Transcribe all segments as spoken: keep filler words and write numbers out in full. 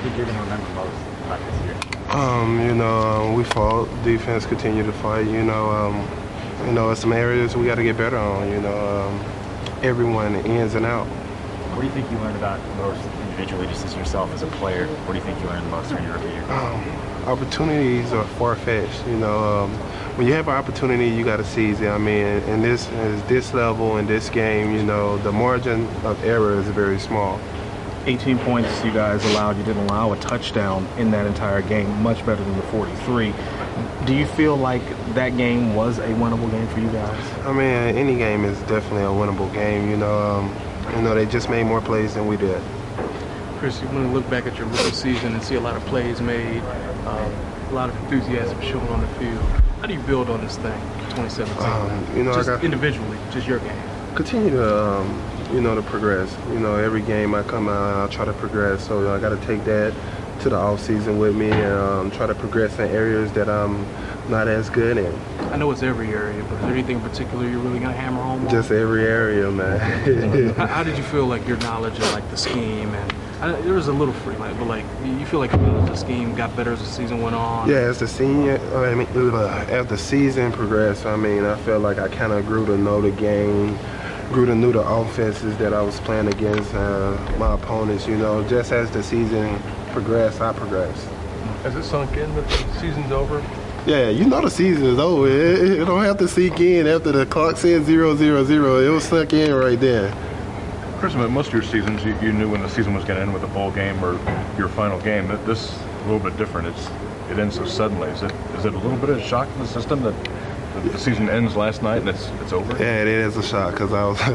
think you're going to remember most about this year? Um, you know, um, we fought. Defense continued to fight. You know, um, you know, some areas we got to get better on. You know, um, everyone ins and out. What do you think you learned about most individually, just as yourself as a player? What do you think you learned the most during your rookie year? Um, opportunities are far-fetched. You know, um, when you have an opportunity, you got to seize it. I mean, in this at this level in this game, you know, the margin of error is very small. eighteen points you guys allowed. You didn't allow a touchdown in that entire game, much better than the forty-three. Do you feel like that game was a winnable game for you guys? I mean, any game is definitely a winnable game. You know, um, you know, they just made more plays than we did. Chris, you want to look back at your rookie season and see a lot of plays made, um, a lot of enthusiasm shown on the field. How do you build on this thing, twenty seventeen? Um, you know, just I got individually, just your game. Continue to, um, you know, to progress. You know, every game I come out, I'll try to progress. So I got to take that to the off season with me and um, try to progress in areas that I'm not as good in. I know it's every area, but is there anything in particular you're really gonna hammer home on? Just every area, man. how, how did you feel like your knowledge of like the scheme and I, there was a little free, like, but like you feel like your knowledge of the scheme got better as the season went on? Yeah, as the senior, I mean, uh, as the season progressed, I mean, I felt like I kind of grew to know the game. Grew to know the offenses that I was playing against uh, my opponents. You know, just as the season progressed, I progressed. Has it sunk in that the season's over? Yeah, you know the season is over. It, it don't have to sink in after the clock said zero, zero, zero. It was sunk in right there. Chris, most of your seasons, you, you knew when the season was going to end with a bowl game or your final game. This is a little bit different. It's it ends so suddenly. Is it is it a little bit of a shock to the system that the season ends last night and it's it's over? Yeah, it is a shock because I was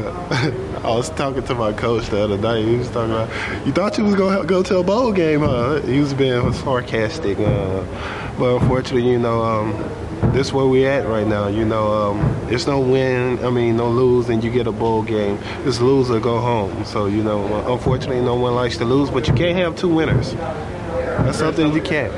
I was talking to my coach the other night. He was talking about, you thought you was gonna go to a bowl game, huh? He was being sarcastic, uh, but unfortunately, you know, um, this is where we at right now. You know, um, it's no win, I mean, no lose, and you get a bowl game. It's lose or go home. So, you know, unfortunately, no one likes to lose, but you can't have two winners. That's something you can't.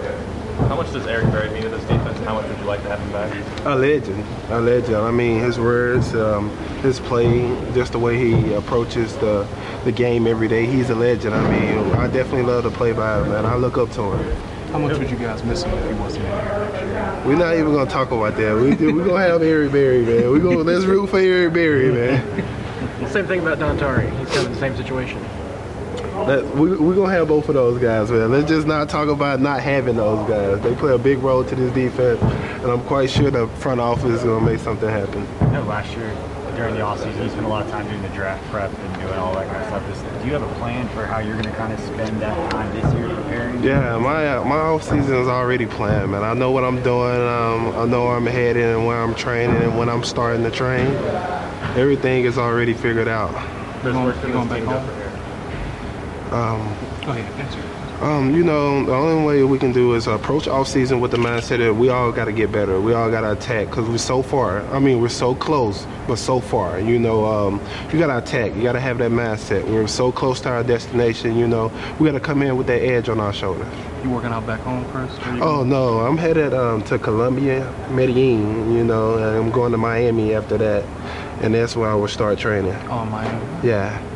How much does Eric Berry mean to this defense? How much would you like to have him back? A legend, a legend. I mean, his words, um, his play, just the way he approaches the the game every day. He's a legend. I mean, I definitely love to play by him, man. I look up to him. How much would you guys miss him if he wasn't in here next year? We're not even gonna talk about that. We we gonna have Eric Berry, man. We gonna let's root for Eric Berry, man. Well, same thing about Dontari. He's kind of the same situation. Let, we we gonna have both of those guys, man. Let's just not talk about not having those guys. They play a big role to this defense, and I'm quite sure the front office is gonna make something happen. I know last year during the offseason you spent a lot of time doing the draft prep and doing all that kind of stuff. Just, do you have a plan for how you're going to kind of spend that time this year preparing? Yeah, my uh, my off season is already planned, man. I know what I'm doing. Um, I know where I'm headed and where I'm training and when I'm starting to train. Everything is already figured out. There's work for going back home. Um, Go ahead, answer. Um, you know, the only way we can do is approach off season with the mindset that we all got to get better. We all got to attack because we're so far. I mean, we're so close, but so far. You know, um, you got to attack. You got to have that mindset. We're so close to our destination. You know, we got to come in with that edge on our shoulders. You working out back home, Chris? Oh no, I'm headed um, to Colombia, Medellin. You know, and I'm going to Miami after that, and that's where I will start training. Oh, Miami. Yeah.